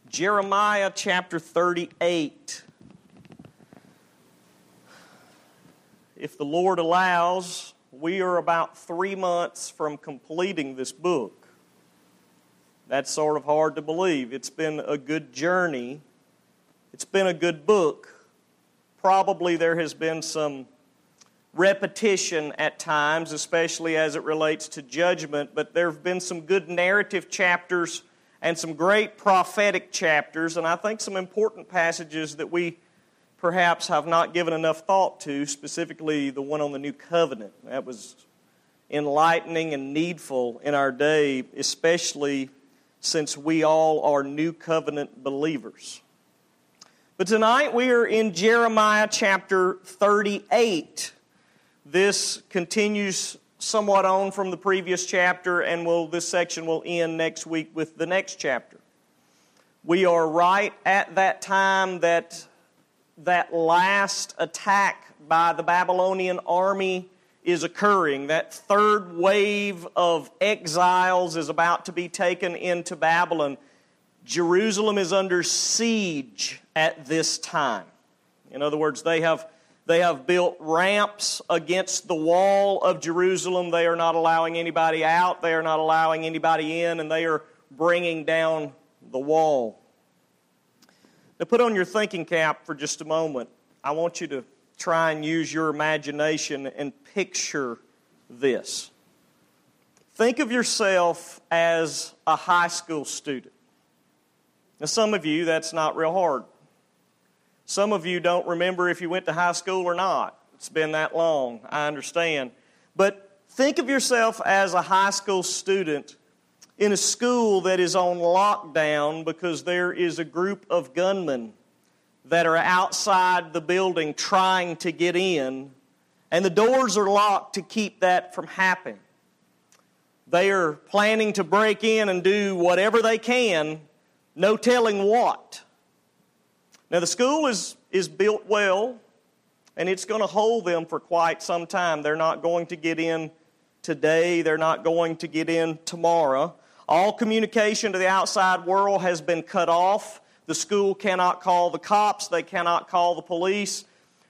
Jeremiah chapter 38. If the Lord allows, we are about 3 months from completing this book. That's sort of hard to believe. It's been a good journey. It's been a good book. Probably there has been some repetition at times, especially as it relates to judgment, but there have been some good narrative chapters and some great prophetic chapters, and I think some important passages that we perhaps have not given enough thought to, specifically the one on the New Covenant. That was enlightening and needful in our day, especially since we all are New Covenant believers. But tonight we are in Jeremiah chapter 38. This continues somewhat on from the previous chapter, and this section will end next week with the next chapter. We are right at that time that last attack by the Babylonian army is occurring. That third wave of exiles is about to be taken into Babylon. Jerusalem is under siege at this time. In other words, they have built ramps against the wall of Jerusalem. They are not allowing anybody out. They are not allowing anybody in, and they are bringing down the wall. Now put on your thinking cap for just a moment. I want you to try and use your imagination and picture this. Think of yourself as a high school student. Now some of you, that's not real hard. Some of you don't remember if you went to high school or not. It's been that long, I understand. But think of yourself as a high school student in a school that is on lockdown because there is a group of gunmen that are outside the building trying to get in, and the doors are locked to keep that from happening. They are planning to break in and do whatever they can, no telling what. Now, the school is built well, and it's going to hold them for quite some time. They're not going to get in today. They're not going to get in tomorrow. All communication to the outside world has been cut off. The school cannot call the cops. They cannot call the police.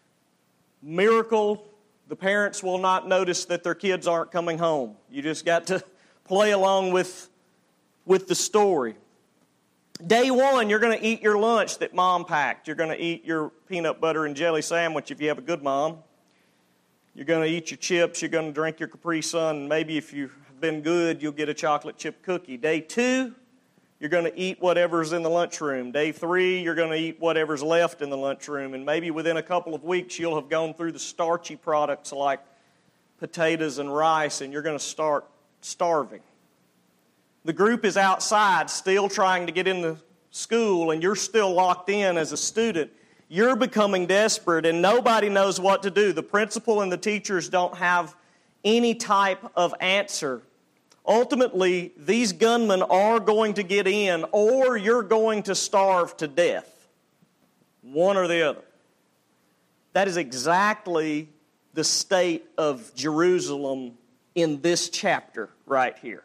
Miracle, the parents will not notice that their kids aren't coming home. You just got to play along with the story. Day one, you're going to eat your lunch that mom packed. You're going to eat your peanut butter and jelly sandwich if you have a good mom. You're going to eat your chips. You're going to drink your Capri Sun. And maybe if you've been good, you'll get a chocolate chip cookie. Day two, you're going to eat whatever's in the lunchroom. Day three, you're going to eat whatever's left in the lunchroom. And maybe within a couple of weeks, you'll have gone through the starchy products like potatoes and rice, and you're going to start starving. The group is outside still trying to get into school, and you're still locked in as a student. You're becoming desperate, and nobody knows what to do. The principal and the teachers don't have any type of answer. Ultimately, these gunmen are going to get in, or you're going to starve to death. One or the other. That is exactly the state of Jerusalem in this chapter right here.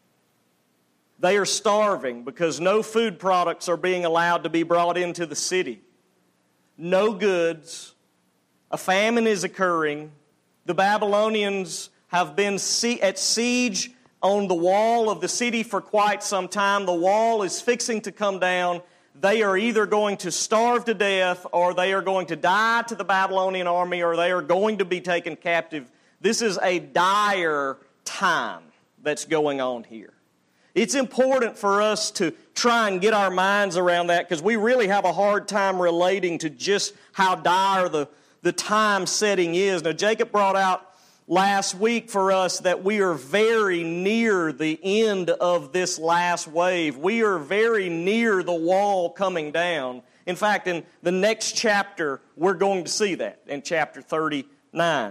They are starving because no food products are being allowed to be brought into the city. No goods. A famine is occurring. The Babylonians have been at siege on the wall of the city for quite some time. The wall is fixing to come down. They are either going to starve to death, or they are going to die to the Babylonian army, or they are going to be taken captive. This is a dire time that's going on here. It's important for us to try and get our minds around that because we really have a hard time relating to just how dire the time setting is. Now, Jacob brought out last week for us that we are very near the end of this last wave. We are very near the wall coming down. In fact, in the next chapter, we're going to see that in chapter 39.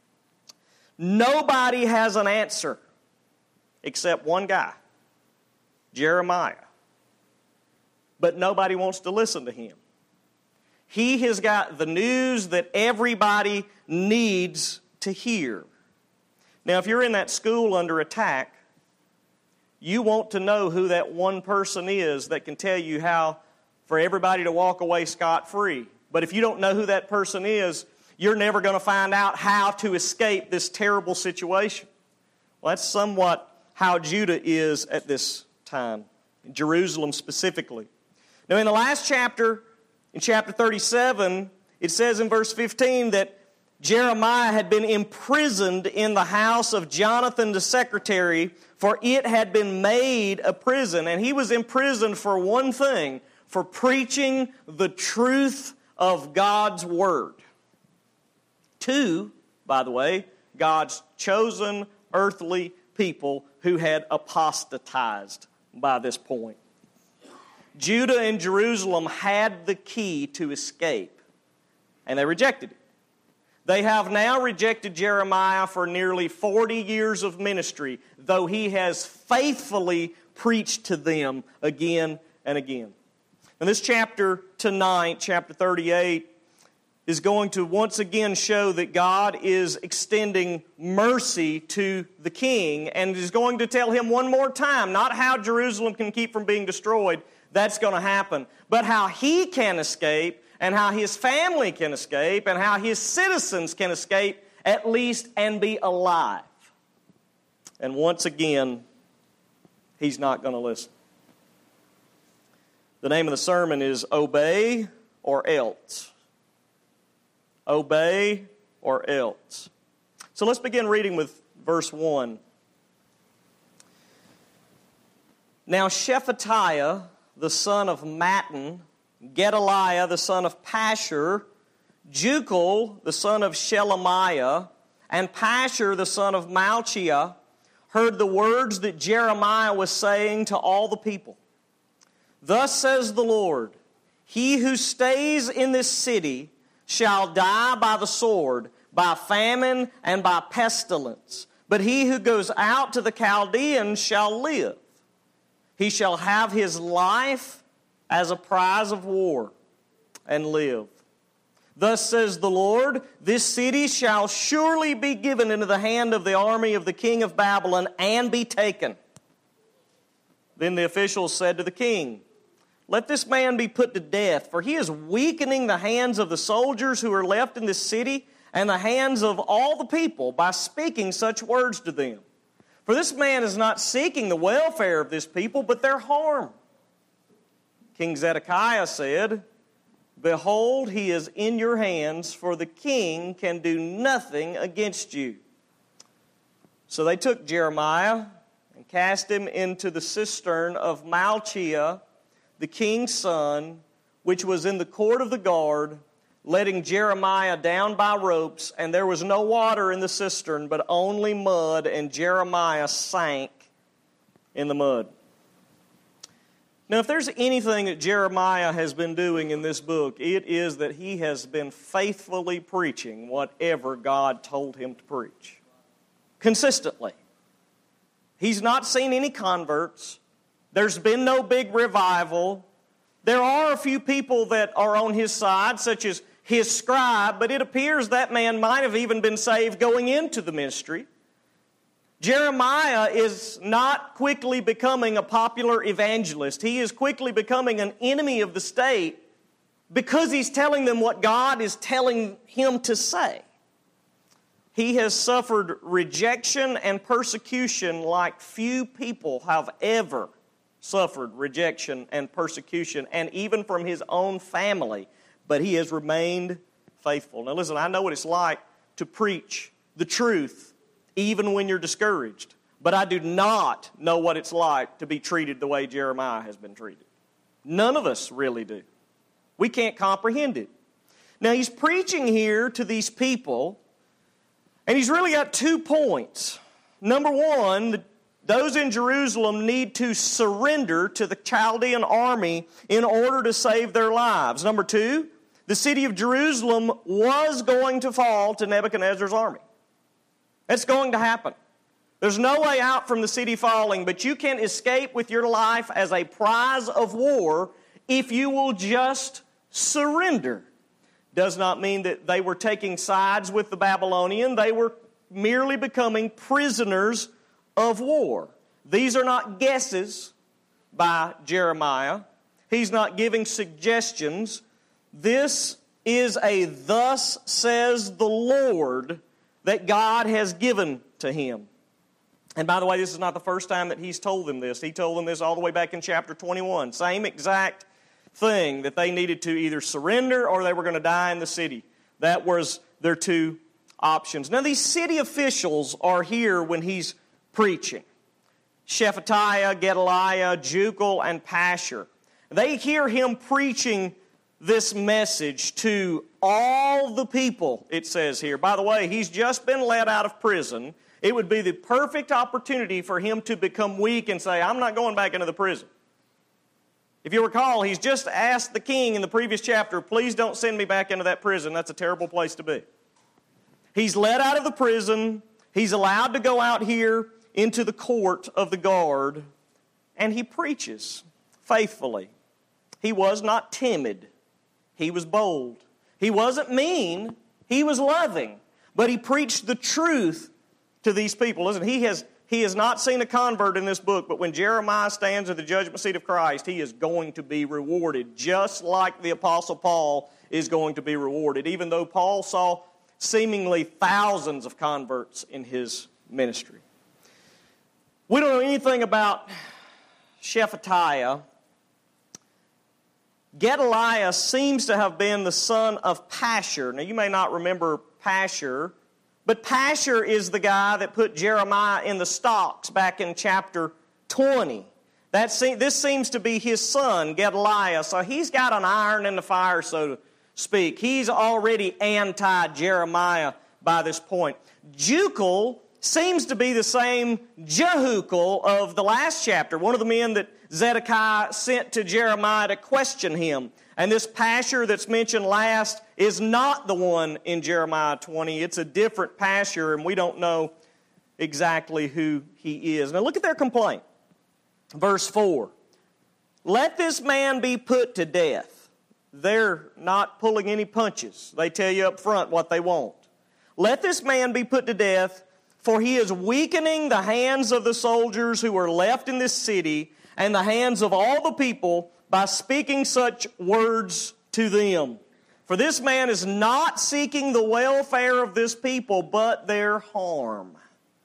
Nobody has an answer except one guy. Jeremiah. But nobody wants to listen to him. He has got the news that everybody needs to hear. Now, if you're in that school under attack, you want to know who that one person is that can tell you how for everybody to walk away scot-free. But if you don't know who that person is, you're never going to find out how to escape this terrible situation. Well, that's somewhat how Judah is at this time, Jerusalem specifically. Now, in the last chapter, in chapter 37, it says in verse 15 that Jeremiah had been imprisoned in the house of Jonathan the secretary, for it had been made a prison. And he was imprisoned for one thing, for preaching the truth of God's Word. To, by the way, God's chosen earthly people who had apostatized by this point. Judah and Jerusalem had the key to escape, and they rejected it. They have now rejected Jeremiah for nearly 40 years of ministry, though he has faithfully preached to them again and again. And this chapter tonight, chapter 38, is going to once again show that God is extending mercy to the king and is going to tell him one more time, not how Jerusalem can keep from being destroyed, that's going to happen, but how he can escape and how his family can escape and how his citizens can escape at least and be alive. And once again, he's not going to listen. The name of the sermon is Obey or Else. Obey or else. So let's begin reading with verse 1. Now Shephatiah, the son of Mattan, Gedaliah, the son of Pashur, Jucal, the son of Shelemiah, and Pashur, the son of Malchiah, heard the words that Jeremiah was saying to all the people. Thus says the Lord, he who stays in this city shall die by the sword, by famine, and by pestilence. But he who goes out to the Chaldeans shall live. He shall have his life as a prize of war, and live. Thus says the Lord, this city shall surely be given into the hand of the army of the king of Babylon, and be taken. Then the officials said to the king, let this man be put to death, for he is weakening the hands of the soldiers who are left in this city and the hands of all the people by speaking such words to them. For this man is not seeking the welfare of this people, but their harm. King Zedekiah said, behold, he is in your hands, for the king can do nothing against you. So they took Jeremiah and cast him into the cistern of Malchiah, the king's son, which was in the court of the guard, letting Jeremiah down by ropes, and there was no water in the cistern, but only mud, and Jeremiah sank in the mud. Now, if there's anything that Jeremiah has been doing in this book, it is that he has been faithfully preaching whatever God told him to preach. Consistently. He's not seen any converts. There's been no big revival. There are a few people that are on his side, such as his scribe, but it appears that man might have even been saved going into the ministry. Jeremiah is not quickly becoming a popular evangelist. He is quickly becoming an enemy of the state because he's telling them what God is telling him to say. He has suffered rejection and persecution like few people have ever suffered rejection and persecution, and even from his own family, but he has remained faithful. Now listen, I know what it's like to preach the truth even when you're discouraged, but I do not know what it's like to be treated the way Jeremiah has been treated. None of us really do. We can't comprehend it. Now he's preaching here to these people, and he's really got 2 points. Number one, those in Jerusalem need to surrender to the Chaldean army in order to save their lives. Number two, the city of Jerusalem was going to fall to Nebuchadnezzar's army. That's going to happen. There's no way out from the city falling, but you can escape with your life as a prize of war if you will just surrender. Does not mean that they were taking sides with the Babylonian. They were merely becoming prisoners of war. These are not guesses by Jeremiah. He's not giving suggestions. This is a thus says the Lord that God has given to him. And by the way, this is not the first time that he's told them this. He told them this all the way back in chapter 21. Same exact thing, that they needed to either surrender or they were going to die in the city. That was their two options. Now, these city officials are here when he's preaching. Shephatiah, Gedaliah, Jucal, and Pashur. They hear him preaching this message to all the people, it says here. By the way, he's just been let out of prison. It would be the perfect opportunity for him to become weak and say, I'm not going back into the prison. If you recall, he's just asked the king in the previous chapter, please don't send me back into that prison. That's a terrible place to be. He's let out of the prison. He's allowed to go out here into the court of the guard, and he preaches faithfully. He was not timid. He was bold. He wasn't mean. He was loving. But he preached the truth to these people. Listen, he has not seen a convert in this book, but when Jeremiah stands at the judgment seat of Christ, he is going to be rewarded, just like the Apostle Paul is going to be rewarded, even though Paul saw seemingly thousands of converts in his ministry. We don't know anything about Shephatiah. Gedaliah seems to have been the son of Pashur. Now, you may not remember Pashur, but Pashur is the guy that put Jeremiah in the stocks back in chapter 20. This seems to be his son, Gedaliah. So he's got an iron in the fire, so to speak. He's already anti-Jeremiah by this point. Jucal seems to be the same Jehucal of the last chapter, one of the men that Zedekiah sent to Jeremiah to question him. And this Pashur that's mentioned last is not the one in Jeremiah 20. It's a different Pashur, and we don't know exactly who he is. Now look at their complaint. Verse 4. Let this man be put to death. They're not pulling any punches. They tell you up front what they want. Let this man be put to death, for he is weakening the hands of the soldiers who are left in this city and the hands of all the people by speaking such words to them. For this man is not seeking the welfare of this people, but their harm.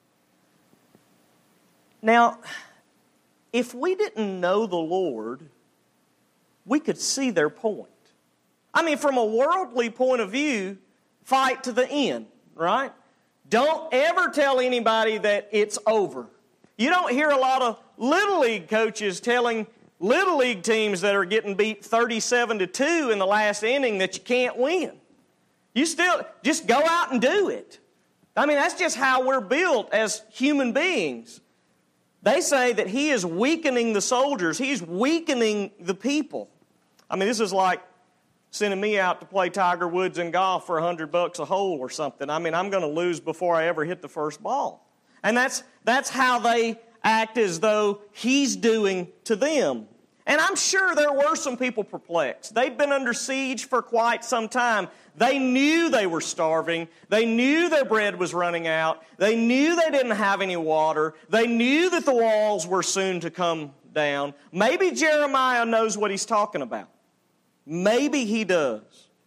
Now, if we didn't know the Lord, we could see their point. I mean, from a worldly point of view, fight to the end, right? Don't ever tell anybody that it's over. You don't hear a lot of Little League coaches telling Little League teams that are getting beat 37-2 in the last inning that you can't win. You still just go out and do it. I mean, that's just how we're built as human beings. They say that he is weakening the soldiers. He's weakening the people. I mean, this is like sending me out to play Tiger Woods in golf for $100 a hole or something. I mean, I'm going to lose before I ever hit the first ball. And that's how they act, as though he's doing to them. And I'm sure there were some people perplexed. They'd been under siege for quite some time. They knew they were starving. They knew their bread was running out. They knew they didn't have any water. They knew that the walls were soon to come down. Maybe Jeremiah knows what he's talking about. Maybe he does.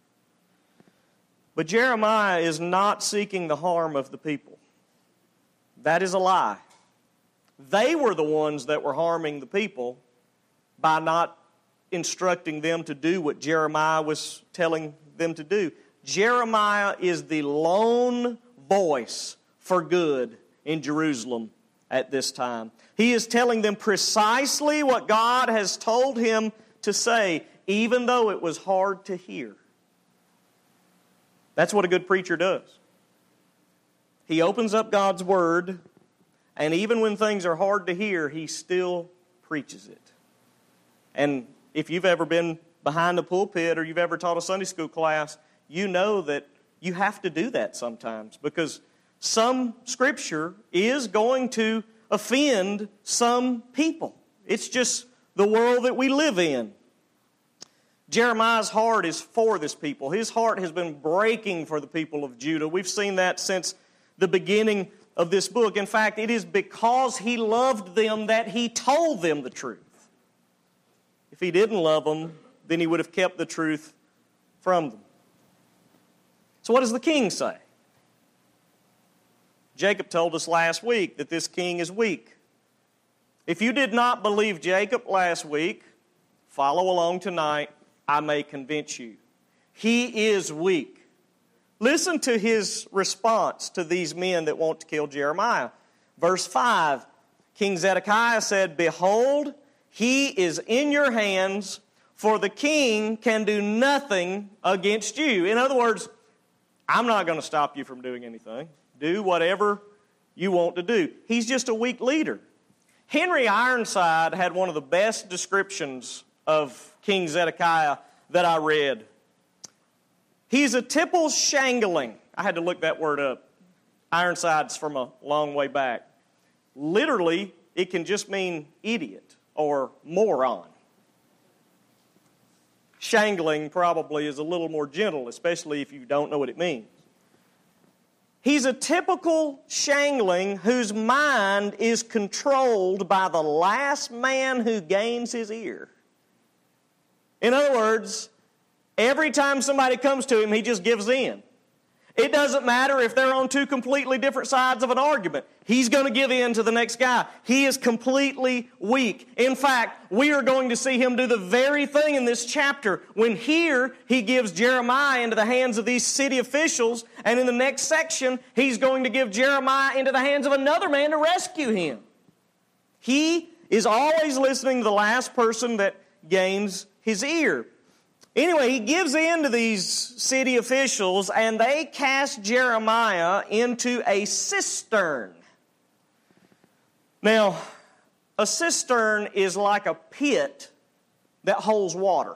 But Jeremiah is not seeking the harm of the people. That is a lie. They were the ones that were harming the people by not instructing them to do what Jeremiah was telling them to do. Jeremiah is the lone voice for good in Jerusalem at this time. He is telling them precisely what God has told him to say, even though it was hard to hear. That's what a good preacher does. He opens up God's Word, and even when things are hard to hear, he still preaches it. And if you've ever been behind a pulpit or you've ever taught a Sunday school class, you know that you have to do that sometimes, because some Scripture is going to offend some people. It's just the world that we live in. Jeremiah's heart is for this people. His heart has been breaking for the people of Judah. We've seen that since the beginning of this book. In fact, it is because he loved them that he told them the truth. If he didn't love them, then he would have kept the truth from them. So what does the king say? Jacob told us last week that this king is weak. If you did not believe Jacob last week, follow along tonight. I may convince you. He is weak. Listen to his response to these men that want to kill Jeremiah. Verse 5, King Zedekiah said, "Behold, he is in your hands, for the king can do nothing against you." In other words, I'm not going to stop you from doing anything. Do whatever you want to do. He's just a weak leader. Henry Ironside had one of the best descriptions of King Zedekiah that I read. He's a tipple shangling. I had to look that word up. Ironside's from a long way back. Literally, it can just mean idiot or moron. Shangling probably is a little more gentle, especially if you don't know what it means. He's a typical shangling whose mind is controlled by the last man who gains his ear. In other words, every time somebody comes to him, he just gives in. It doesn't matter if they're on two completely different sides of an argument. He's going to give in to the next guy. He is completely weak. In fact, we are going to see him do the very thing in this chapter. When here, he gives Jeremiah into the hands of these city officials, and in the next section, he's going to give Jeremiah into the hands of another man to rescue him. He is always listening to the last person that gains his ear. Anyway, he gives in to these city officials, and they cast Jeremiah into a cistern. Now, a cistern is like a pit that holds water.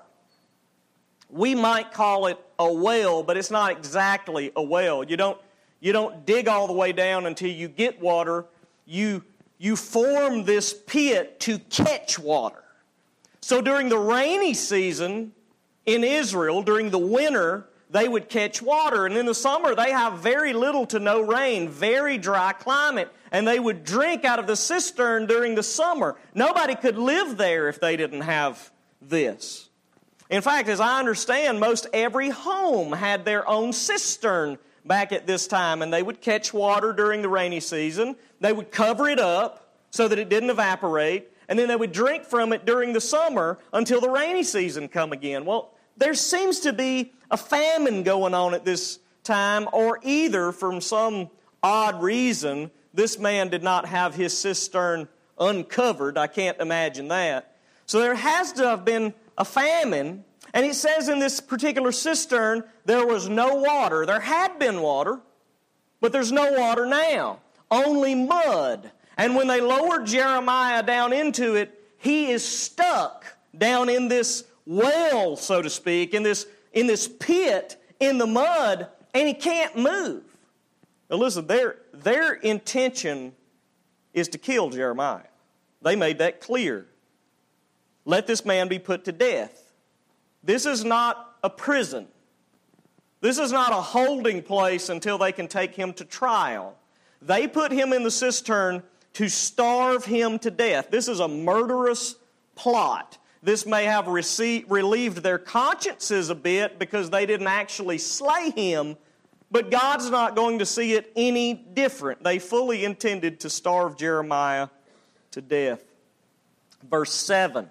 We might call it a well, but it's not exactly a well. You don't dig all the way down until you get water. You form this pit to catch water. So during the rainy season in Israel, during the winter, they would catch water. And in the summer, they have very little to no rain, very dry climate. And they would drink out of the cistern during the summer. Nobody could live there if they didn't have this. In fact, as I understand, most every home had their own cistern back at this time. And they would catch water during the rainy season. They would cover it up so that it didn't evaporate. And then they would drink from it during the summer until the rainy season come again. Well, there seems to be a famine going on at this time, or either from some odd reason, this man did not have his cistern uncovered. I can't imagine that. So there has to have been a famine, and it says in this particular cistern there was no water. There had been water, but there's no water now, only mud. And when they lowered Jeremiah down into it, he is stuck down in this well, so to speak, in this pit, in the mud, and he can't move. Now listen, their intention is to kill Jeremiah. They made that clear. Let this man be put to death. This is not a prison. This is not a holding place until they can take him to trial. They put him in the cistern to starve him to death. This is a murderous plot. This may have relieved their consciences a bit because they didn't actually slay him, but God's not going to see it any different. They fully intended to starve Jeremiah to death. Verse 7.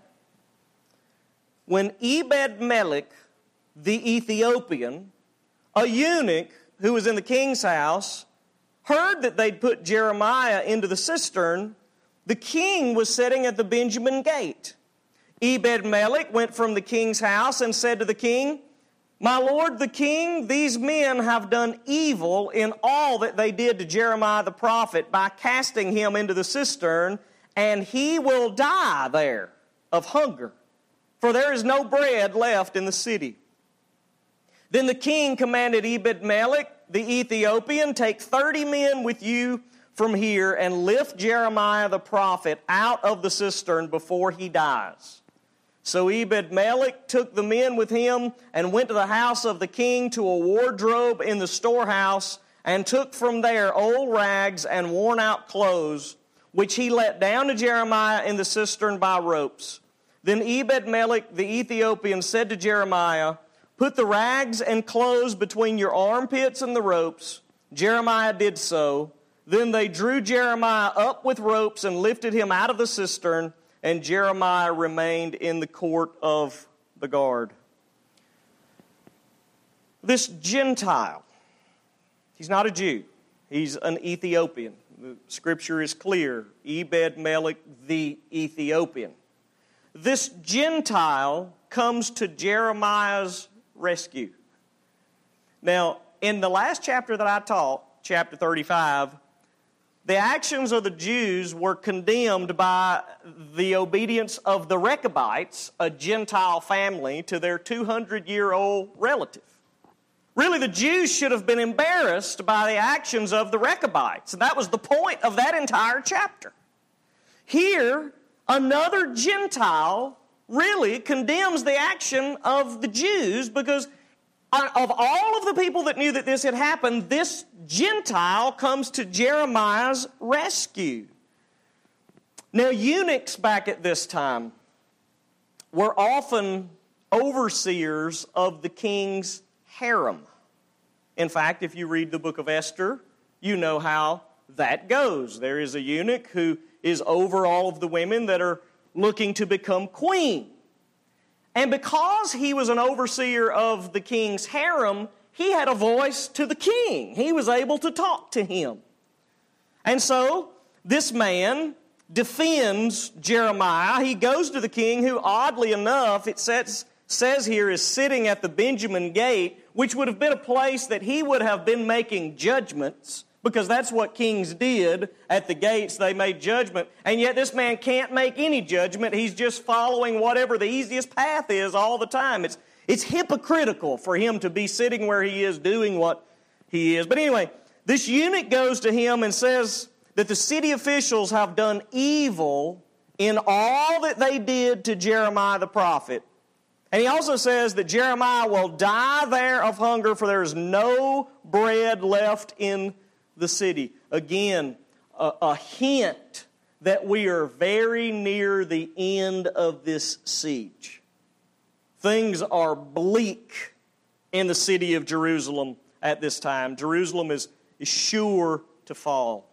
When Ebed-Melech the Ethiopian, a eunuch who was in the king's house, heard that they'd put Jeremiah into the cistern, the king was sitting at the Benjamin gate. Ebed-Melech went from the king's house and said to the king, "My lord the king, these men have done evil in all that they did to Jeremiah the prophet by casting him into the cistern, and he will die there of hunger, for there is no bread left in the city." Then the king commanded Ebed-Melech the Ethiopian, "Take 30 men with you from here and lift Jeremiah the prophet out of the cistern before he dies." So Ebed-Melech took the men with him and went to the house of the king to a wardrobe in the storehouse and took from there old rags and worn out clothes, which he let down to Jeremiah in the cistern by ropes. Then Ebed-Melech the Ethiopian said to Jeremiah, "Put the rags and clothes between your armpits and the ropes." Jeremiah did so. Then they drew Jeremiah up with ropes and lifted him out of the cistern, and Jeremiah remained in the court of the guard. This Gentile, he's not a Jew. He's an Ethiopian. The scripture is clear. Ebed-Melech the Ethiopian. This Gentile comes to Jeremiah's rescue. Now, in the last chapter that I taught, chapter 35, the actions of the Jews were condemned by the obedience of the Rechabites, a Gentile family, to their 200-year-old relative. Really, the Jews should have been embarrassed by the actions of the Rechabites. And that was the point of that entire chapter. Here, another Gentile really condemns the action of the Jews because of all of the people that knew that this had happened, this Gentile comes to Jeremiah's rescue. Now, eunuchs back at this time were often overseers of the king's harem. In fact, if you read the book of Esther, you know how that goes. There is a eunuch who is over all of the women that are looking to become queen. And because he was an overseer of the king's harem, he had a voice to the king. He was able to talk to him. And so, this man defends Jeremiah. He goes to the king, who, oddly enough, it says here, is sitting at the Benjamin gate, which would have been a place that he would have been making judgments, because that's what kings did at the gates. They made judgment. And yet this man can't make any judgment. He's just following whatever the easiest path is all the time. It's hypocritical for him to be sitting where he is doing what he is. But anyway, this eunuch goes to him and says that the city officials have done evil in all that they did to Jeremiah the prophet. And he also says that Jeremiah will die there of hunger, for there is no bread left in the city. Again, a hint that we are very near the end of this siege. Things are bleak in the city of Jerusalem at this time. Jerusalem is sure to fall.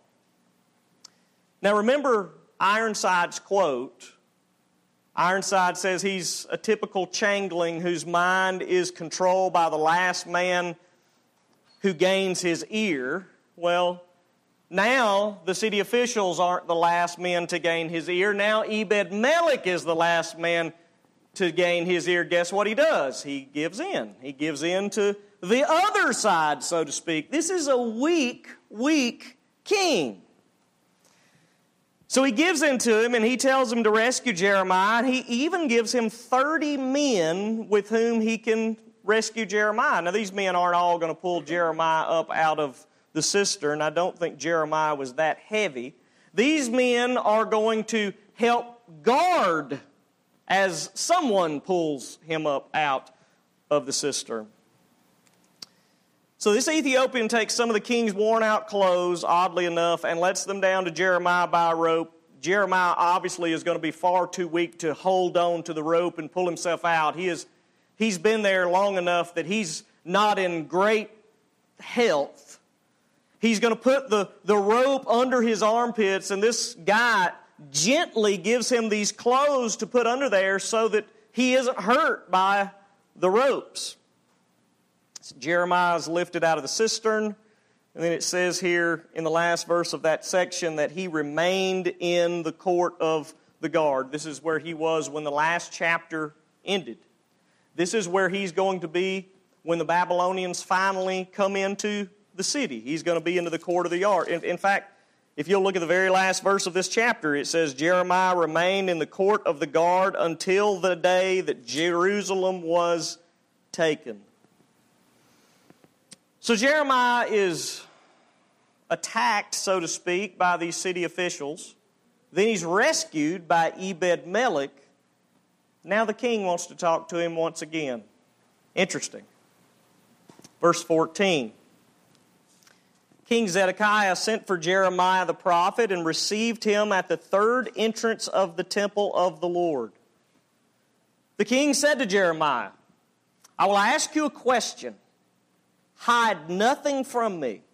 Now remember Ironside's quote. Ironside says he's a typical changeling whose mind is controlled by the last man who gains his ear. Well, now the city officials aren't the last men to gain his ear. Now Ebed-Melech is the last man to gain his ear. Guess what he does? He gives in. He gives in to the other side, so to speak. This is a weak king. So he gives in to him, and he tells him to rescue Jeremiah. And he even gives him 30 men with whom he can rescue Jeremiah. Now, these men aren't all going to pull Jeremiah up out of the cistern. I don't think Jeremiah was that heavy. These men are going to help guard as someone pulls him up out of the cistern. So this Ethiopian takes some of the king's worn-out clothes, oddly enough, and lets them down to Jeremiah by a rope. Jeremiah obviously is going to be far too weak to hold on to the rope and pull himself out. He's been there long enough that he's not in great health. He's going to put the rope under his armpits, and this guy gently gives him these clothes to put under there so that he isn't hurt by the ropes. So Jeremiah is lifted out of the cistern, and then it says here in the last verse of that section that he remained in the court of the guard. This is where he was when the last chapter ended. This is where he's going to be when the Babylonians finally come into the city. He's going to be into the court of the guard. In fact, if you'll look at the very last verse of this chapter, it says, Jeremiah remained in the court of the guard until the day that Jerusalem was taken. So Jeremiah is attacked, so to speak, by these city officials. Then he's rescued by Ebed-Melech. Now the king wants to talk to him once again. Interesting. Verse 14. King Zedekiah sent for Jeremiah the prophet and received him at the third entrance of the temple of the Lord. The king said to Jeremiah, I will ask you a question. Hide nothing from me.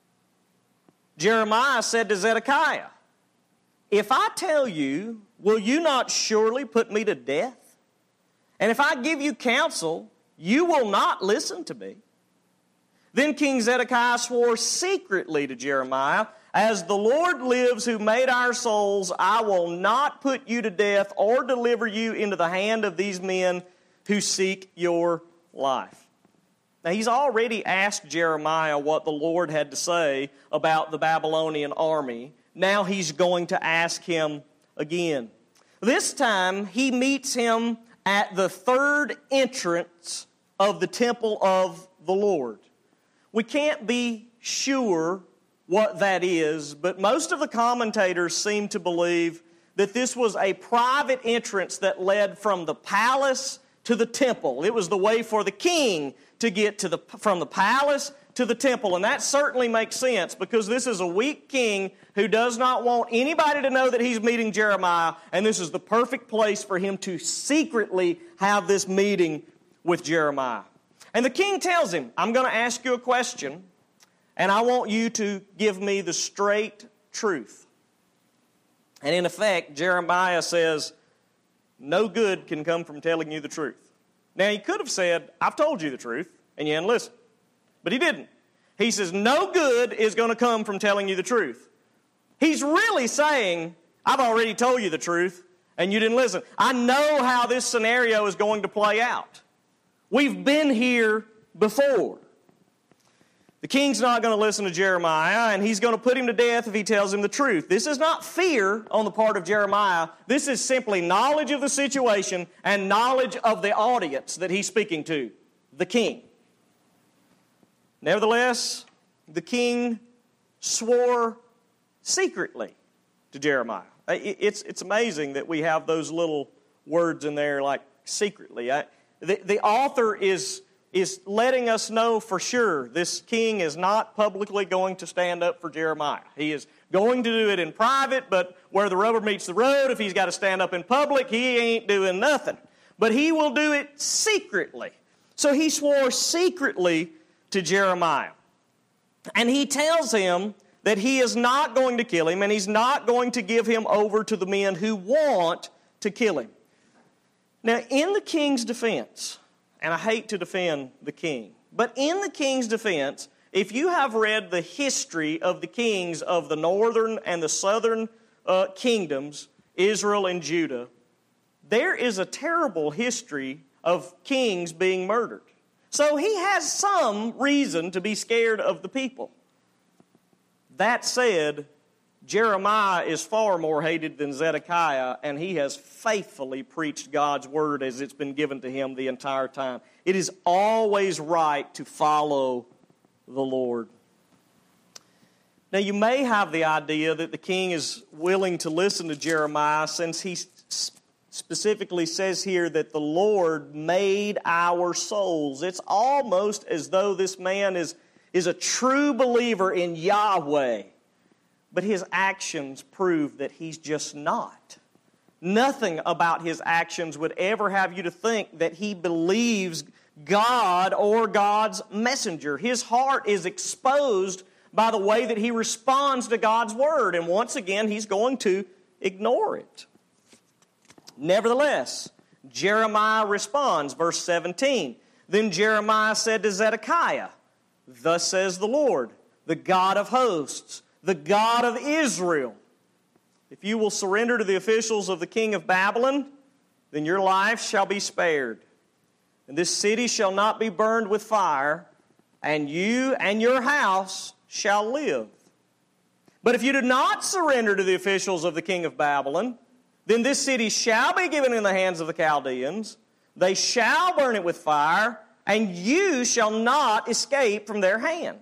Jeremiah said to Zedekiah, if I tell you, will you not surely put me to death? And if I give you counsel, you will not listen to me. Then King Zedekiah swore secretly to Jeremiah, as the Lord lives who made our souls, I will not put you to death or deliver you into the hand of these men who seek your life. Now, he's already asked Jeremiah what the Lord had to say about the Babylonian army. Now he's going to ask him again. This time, he meets him at the third entrance of the temple of the Lord. We can't be sure what that is, but most of the commentators seem to believe that this was a private entrance that led from the palace to the temple. It was the way for the king to get from the palace to the temple. And that certainly makes sense, because this is a weak king who does not want anybody to know that he's meeting Jeremiah, and this is the perfect place for him to secretly have this meeting with Jeremiah. And the king tells him, I'm going to ask you a question, and I want you to give me the straight truth. And in effect, Jeremiah says, no good can come from telling you the truth. Now, he could have said, I've told you the truth, and you didn't listen. But he didn't. He says, no good is going to come from telling you the truth. He's really saying, I've already told you the truth, and you didn't listen. I know how this scenario is going to play out. We've been here before. The king's not going to listen to Jeremiah, and he's going to put him to death if he tells him the truth. This is not fear on the part of Jeremiah. This is simply knowledge of the situation and knowledge of the audience that he's speaking to, the king. Nevertheless, the king swore secretly to Jeremiah. It's amazing that we have those little words in there like secretly. The author is letting us know for sure this king is not publicly going to stand up for Jeremiah. He is going to do it in private, but where the rubber meets the road, if he's got to stand up in public, he ain't doing nothing. But he will do it secretly. So he swore secretly to Jeremiah. And he tells him that he is not going to kill him, and he's not going to give him over to the men who want to kill him. Now, in the king's defense, and I hate to defend the king, but in the king's defense, if you have read the history of the kings of the northern and the southern kingdoms, Israel and Judah, there is a terrible history of kings being murdered. So he has some reason to be scared of the people. That said, Jeremiah is far more hated than Zedekiah, and he has faithfully preached God's word as it's been given to him the entire time. It is always right to follow the Lord. Now, you may have the idea that the king is willing to listen to Jeremiah, since he specifically says here that the Lord made our souls. It's almost as though this man is a true believer in Yahweh. But his actions prove that he's just not. Nothing about his actions would ever have you to think that he believes God or God's messenger. His heart is exposed by the way that he responds to God's word. And once again, he's going to ignore it. Nevertheless, Jeremiah responds, verse 17. Then Jeremiah said to Zedekiah, thus says the Lord, the God of hosts, the God of Israel, if you will surrender to the officials of the king of Babylon, then your life shall be spared. And this city shall not be burned with fire, and you and your house shall live. But if you do not surrender to the officials of the king of Babylon, then this city shall be given in the hands of the Chaldeans. They shall burn it with fire, and you shall not escape from their hand.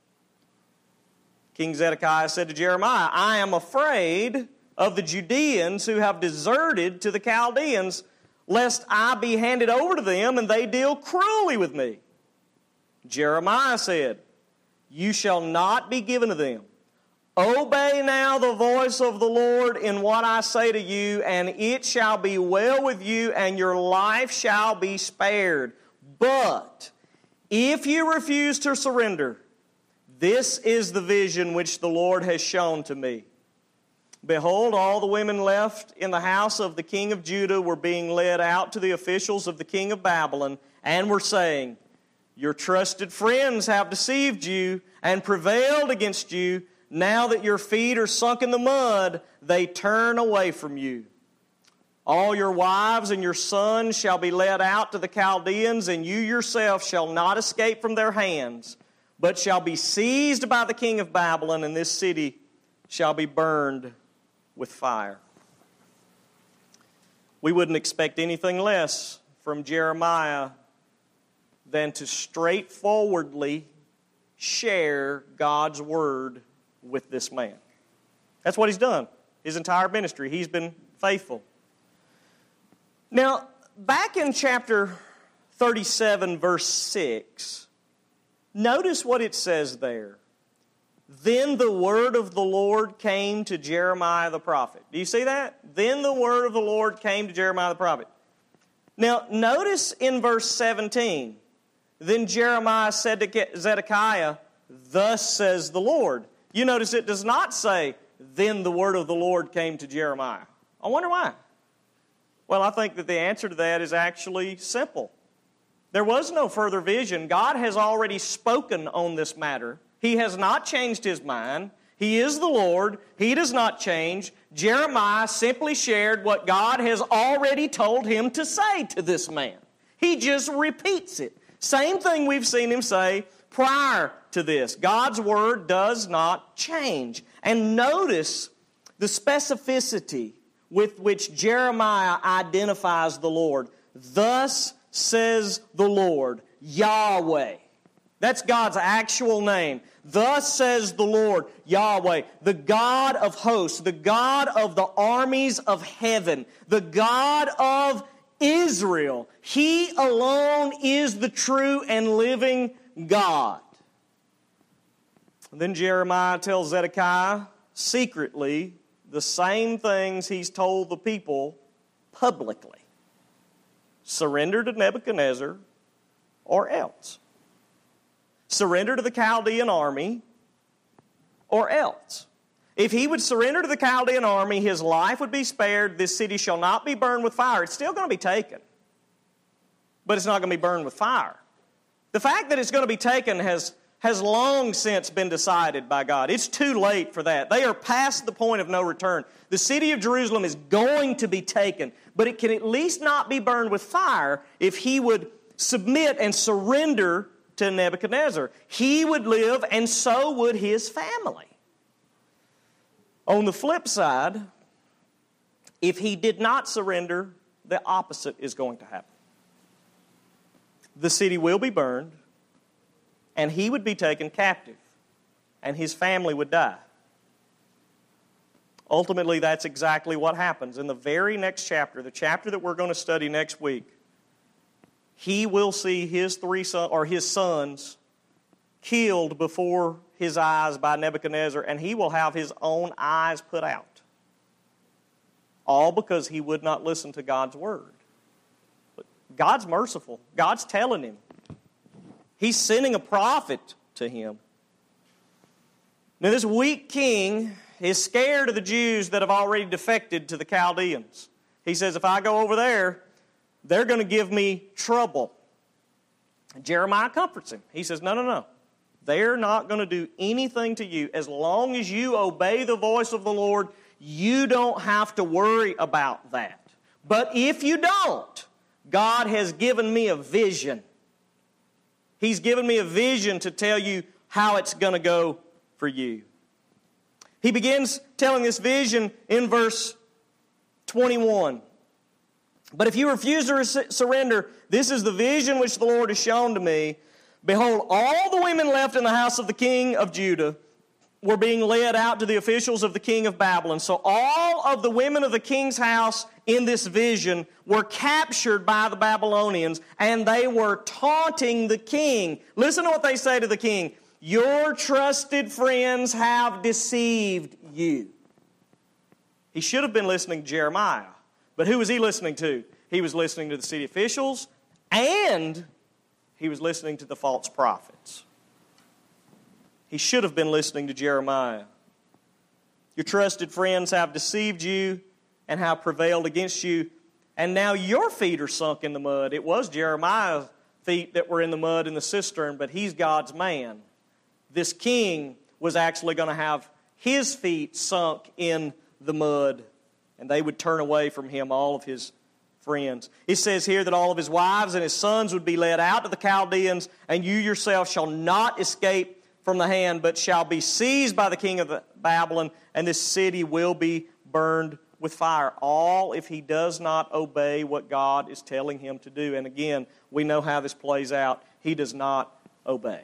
King Zedekiah said to Jeremiah, I am afraid of the Judeans who have deserted to the Chaldeans, lest I be handed over to them and they deal cruelly with me. Jeremiah said, you shall not be given to them. Obey now the voice of the Lord in what I say to you, and it shall be well with you, and your life shall be spared. But if you refuse to surrender, this is the vision which the Lord has shown to me. Behold, all the women left in the house of the king of Judah were being led out to the officials of the king of Babylon, and were saying, Your trusted friends have deceived you and prevailed against you. Now that your feet are sunk in the mud, they turn away from you. All your wives and your sons shall be led out to the Chaldeans, and you yourself shall not escape from their hands, but shall be seized by the king of Babylon, and this city shall be burned with fire. We wouldn't expect anything less from Jeremiah than to straightforwardly share God's word with this man. That's what he's done. His entire ministry, he's been faithful. Now, back in chapter 37, verse 6, notice what it says there. Then the word of the Lord came to Jeremiah the prophet. Do you see that? Then the word of the Lord came to Jeremiah the prophet. Now, notice in verse 17, then Jeremiah said to Zedekiah, Thus says the Lord. You notice it does not say, then the word of the Lord came to Jeremiah. I wonder why. Well, I think that the answer to that is actually simple. There was no further vision. God has already spoken on this matter. He has not changed his mind. He is the Lord. He does not change. Jeremiah simply shared what God has already told him to say to this man. He just repeats it. Same thing we've seen him say prior to this. God's word does not change. And notice the specificity with which Jeremiah identifies the Lord. Thus says the Lord, Yahweh. That's God's actual name. Thus says the Lord, Yahweh, the God of hosts, the God of the armies of heaven, the God of Israel. He alone is the true and living God. And then Jeremiah tells Zedekiah secretly the same things he's told the people publicly. Surrender to Nebuchadnezzar or else. Surrender to the Chaldean army or else. If he would surrender to the Chaldean army, his life would be spared. This city shall not be burned with fire. It's still going to be taken, but it's not going to be burned with fire. The fact that it's going to be taken has long since been decided by God. It's too late for that. They are past the point of no return. The city of Jerusalem is going to be taken, but it can at least not be burned with fire if he would submit and surrender to Nebuchadnezzar. He would live, and so would his family. On the flip side, if he did not surrender, the opposite is going to happen. The city will be burned, and he would be taken captive, and his family would die. Ultimately, that's exactly what happens. In the very next chapter, the chapter that we're going to study next week, he will see his his sons killed before his eyes by Nebuchadnezzar, and he will have his own eyes put out. All because he would not listen to God's word. But God's merciful. God's telling him. He's sending a prophet to him. Now this weak king is scared of the Jews that have already defected to the Chaldeans. He says, if I go over there, they're going to give me trouble. Jeremiah comforts him. He says, no. They're not going to do anything to you. As long as you obey the voice of the Lord, you don't have to worry about that. But if you don't, God has given me a vision. He's given me a vision to tell you how it's going to go for you. He begins telling this vision in verse 21. But if you refuse to surrender, this is the vision which the Lord has shown to me. Behold, all the women left in the house of the king of Judah were being led out to the officials of the king of Babylon. So all of the women of the king's house in this vision were captured by the Babylonians, and they were taunting the king. Listen to what they say to the king. Your trusted friends have deceived you. He should have been listening to Jeremiah. But who was he listening to? He was listening to the city officials, and he was listening to the false prophets. He should have been listening to Jeremiah. Your trusted friends have deceived you and have prevailed against you, and now your feet are sunk in the mud. It was Jeremiah's feet that were in the mud in the cistern, but he's God's man. This king was actually going to have his feet sunk in the mud, and they would turn away from him, all of his friends. It says here that all of his wives and his sons would be led out to the Chaldeans, and you yourself shall not escape from the hand, but shall be seized by the king of Babylon, and this city will be burned with fire. All if he does not obey what God is telling him to do. And again, we know how this plays out. He does not obey.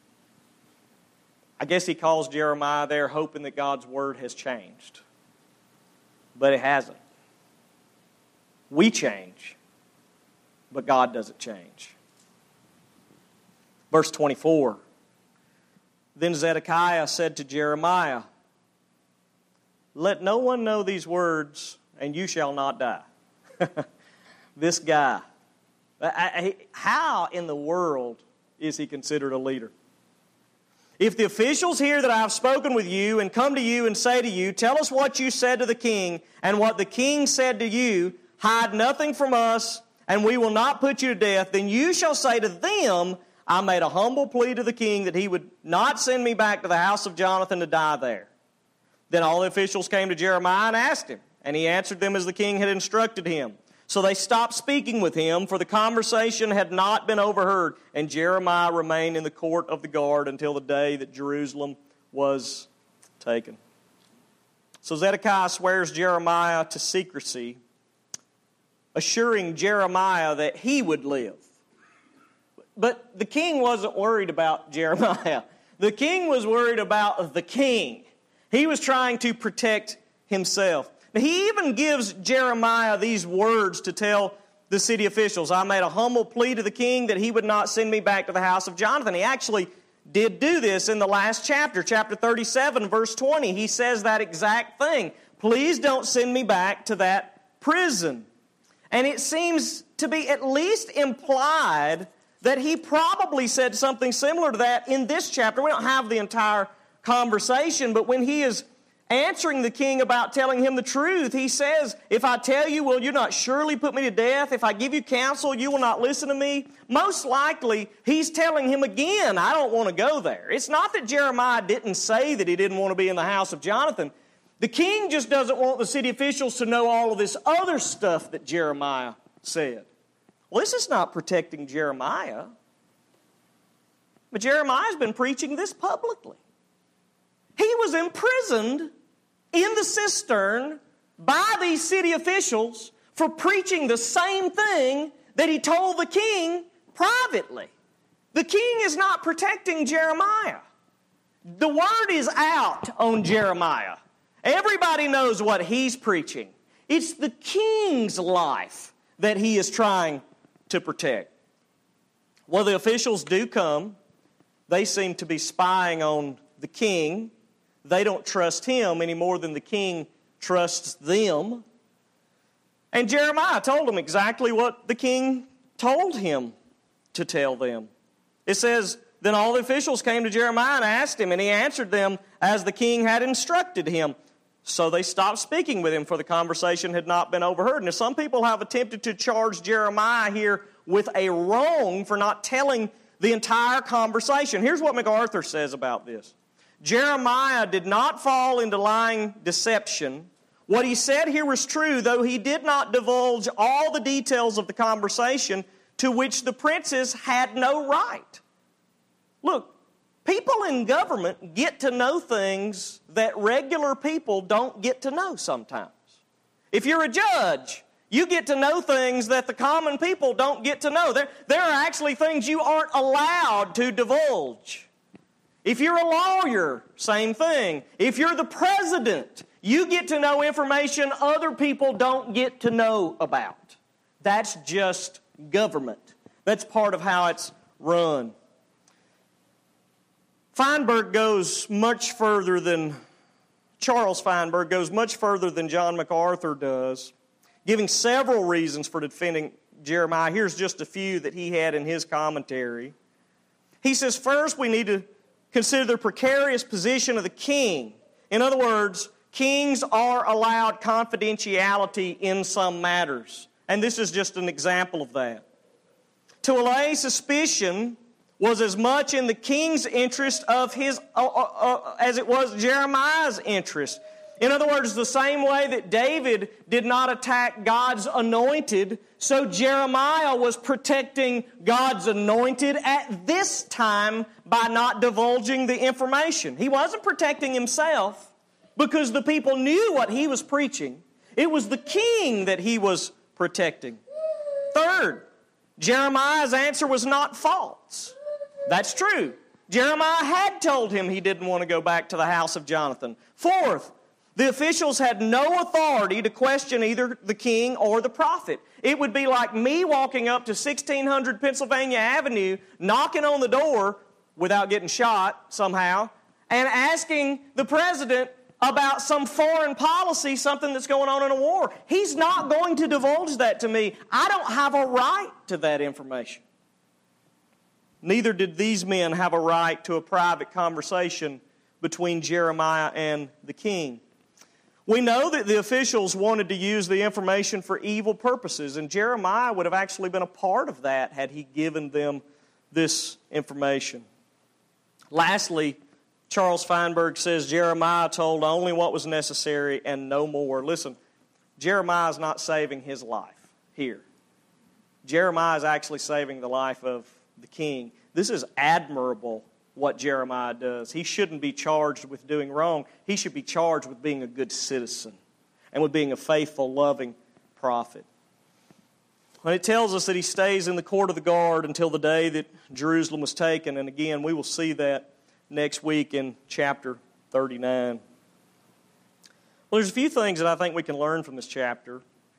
I guess he calls Jeremiah there hoping that God's word has changed. But it hasn't. We change, but God doesn't change. Verse 24. Then Zedekiah said to Jeremiah, let no one know these words, and you shall not die. This guy. How in the world is he considered a leader? If the officials hear that I have spoken with you and come to you and say to you, tell us what you said to the king and what the king said to you, hide nothing from us, and we will not put you to death, then you shall say to them, I made a humble plea to the king that he would not send me back to the house of Jonathan to die there. Then all the officials came to Jeremiah and asked him, and he answered them as the king had instructed him. So they stopped speaking with him, for the conversation had not been overheard, and Jeremiah remained in the court of the guard until the day that Jerusalem was taken. So Zedekiah swears Jeremiah to secrecy, assuring Jeremiah that he would live. But the king wasn't worried about Jeremiah. The king was worried about the king. He was trying to protect himself. Now, he even gives Jeremiah these words to tell the city officials. I made a humble plea to the king that he would not send me back to the house of Jonathan. He actually did do this in the last chapter, chapter 37, verse 20. He says that exact thing. Please don't send me back to that prison. And it seems to be at least implied that he probably said something similar to that in this chapter. We don't have the entire conversation, but when he is answering the king about telling him the truth, he says, if I tell you, will you not surely put me to death? If I give you counsel, you will not listen to me? Most likely, he's telling him again, I don't want to go there. It's not that Jeremiah didn't say that he didn't want to be in the house of Jonathan. The king just doesn't want the city officials to know all of this other stuff that Jeremiah said. Well, this is not protecting Jeremiah. But Jeremiah's been preaching this publicly. He was imprisoned in the cistern by these city officials for preaching the same thing that he told the king privately. The king is not protecting Jeremiah. The word is out on Jeremiah. Everybody knows what he's preaching. It's the king's life that he is trying to protect. Well, the officials do come. They seem to be spying on the king. They don't trust him any more than the king trusts them. And Jeremiah told them exactly what the king told him to tell them. It says, then all the officials came to Jeremiah and asked him, and he answered them as the king had instructed him. So they stopped speaking with him, for the conversation had not been overheard. Now, some people have attempted to charge Jeremiah here with a wrong for not telling the entire conversation. Here's what MacArthur says about this. Jeremiah did not fall into lying deception. What he said here was true, though he did not divulge all the details of the conversation to which the princes had no right. Look, people in government get to know things that regular people don't get to know sometimes. If you're a judge, you get to know things that the common people don't get to know. There are actually things you aren't allowed to divulge. If you're a lawyer, same thing. If you're the president, you get to know information other people don't get to know about. That's just government. That's part of how it's run. Feinberg goes much further than, Charles Feinberg goes much further than John MacArthur does, giving several reasons for defending Jeremiah. Here's just a few that he had in his commentary. He says, first, we need to consider the precarious position of the king. In other words, kings are allowed confidentiality in some matters. And this is just an example of that. To allay suspicion was as much in the king's interest of his as it was Jeremiah's interest. In other words, the same way that David did not attack God's anointed, so Jeremiah was protecting God's anointed at this time by not divulging the information. He wasn't protecting himself because the people knew what he was preaching. It was the king that he was protecting. Third, Jeremiah's answer was not false. That's true. Jeremiah had told him he didn't want to go back to the house of Jonathan. Fourth, the officials had no authority to question either the king or the prophet. It would be like me walking up to 1600 Pennsylvania Avenue, knocking on the door without getting shot somehow, and asking the president about some foreign policy, something that's going on in a war. He's not going to divulge that to me. I don't have a right to that information. Neither did these men have a right to a private conversation between Jeremiah and the king. We know that the officials wanted to use the information for evil purposes, and Jeremiah would have actually been a part of that had he given them this information. Lastly, Charles Feinberg says Jeremiah told only what was necessary and no more. Listen, Jeremiah is not saving his life here. Jeremiah is actually saving the life of the king. This is admirable what Jeremiah does. He shouldn't be charged with doing wrong. He should be charged with being a good citizen and with being a faithful, loving prophet. When it tells us that he stays in the court of the guard until the day that Jerusalem was taken, and again, we will see that next week in chapter 39. Well, there's a few things that I think we can learn from this chapter.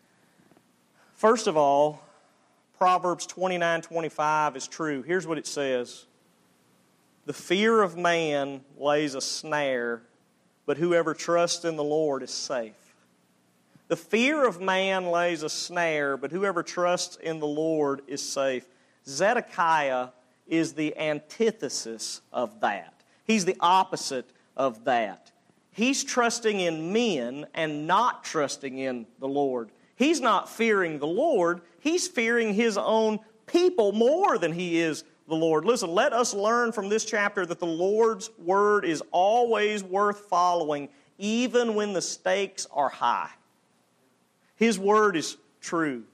First of all, Proverbs 29:25 is true. Here's what it says. The fear of man lays a snare, but whoever trusts in the Lord is safe. The fear of man lays a snare, but whoever trusts in the Lord is safe. Zedekiah is the antithesis of that. He's the opposite of that. He's trusting in men and not trusting in the Lord. He's not fearing the Lord. He's fearing his own people more than he is the Lord. Listen, let us learn from this chapter that the Lord's word is always worth following, even when the stakes are high. His word is true.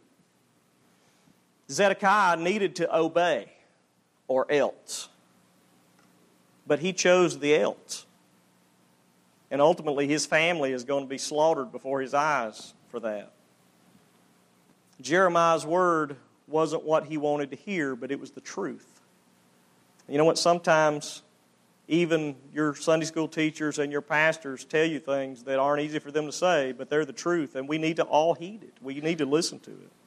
Zedekiah needed to obey, or else. But he chose the else. And ultimately his family is going to be slaughtered before his eyes for that. Jeremiah's word wasn't what he wanted to hear, but it was the truth. You know what? Sometimes even your Sunday school teachers and your pastors tell you things that aren't easy for them to say, but they're the truth, and we need to all heed it. We need to listen to it.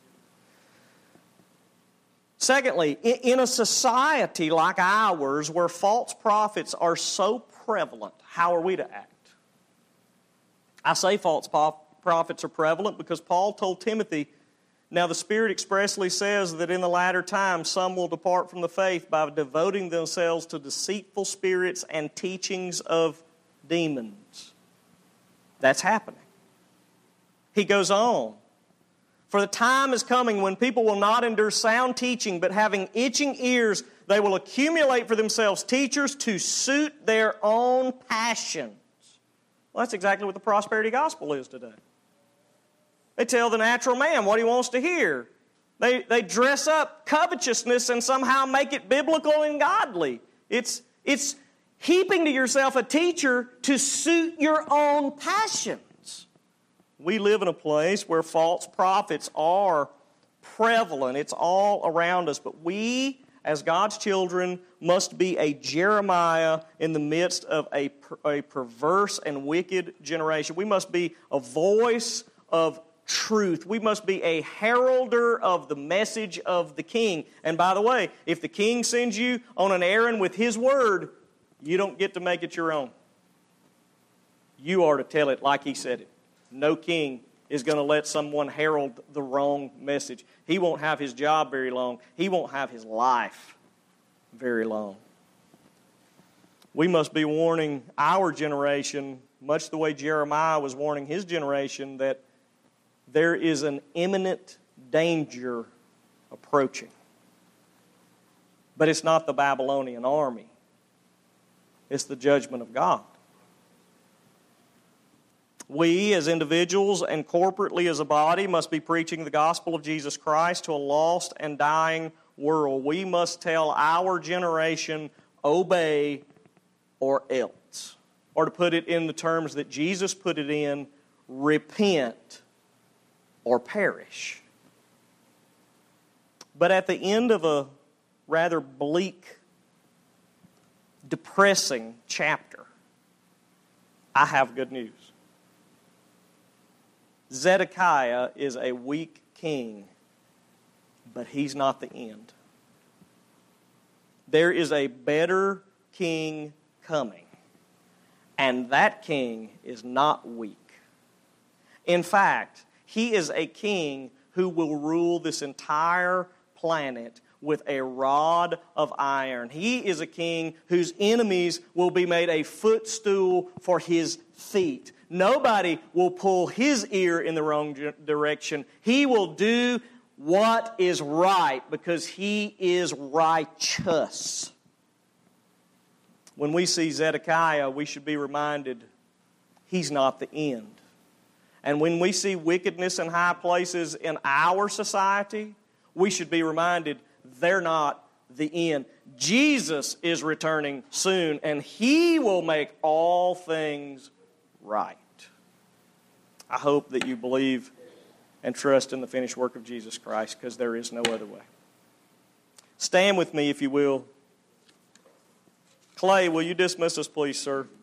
Secondly, in a society like ours where false prophets are so prevalent, how are we to act? I say false prophets are prevalent because Paul told Timothy, now the Spirit expressly says that in the latter times some will depart from the faith by devoting themselves to deceitful spirits and teachings of demons. That's happening. He goes on. For the time is coming when people will not endure sound teaching, but having itching ears, they will accumulate for themselves teachers to suit their own passions. Well, that's exactly what the prosperity gospel is today. They tell the natural man what he wants to hear. They dress up covetousness and somehow make it biblical and godly. It's heaping to yourself a teacher to suit your own passions. We live in a place where false prophets are prevalent. It's all around us. But we, as God's children, must be a Jeremiah in the midst of a perverse and wicked generation. We must be a voice of truth. We must be a heralder of the message of the king. And by the way, if the king sends you on an errand with his word, You don't get to make it your own. You are to tell it like he said it. No king is going to let someone herald the wrong message. He won't have his job very long. He won't have his life very long. We must be warning our generation, much the way Jeremiah was warning his generation, that there is an imminent danger approaching. But it's not the Babylonian army. It's the judgment of God. We, as individuals and corporately as a body, must be preaching the gospel of Jesus Christ to a lost and dying world. We must tell our generation, obey or else. Or to put it in the terms that Jesus put it in, repent or perish. But at the end of a rather bleak, depressing chapter, I have good news. Zedekiah is a weak king, but he's not the end. There is a better king coming, and that king is not weak. In fact, he is a king who will rule this entire planet with a rod of iron. He is a king whose enemies will be made a footstool for his feet. Nobody will pull his ear in the wrong direction. He will do what is right because he is righteous. When we see Zedekiah, we should be reminded he's not the end. And when we see wickedness in high places in our society, we should be reminded they're not the end. Jesus is returning soon, and he will make all things right. I hope that you believe and trust in the finished work of Jesus Christ, because there is no other way. Stand with me, if you will. Clay, will you dismiss us, please, sir?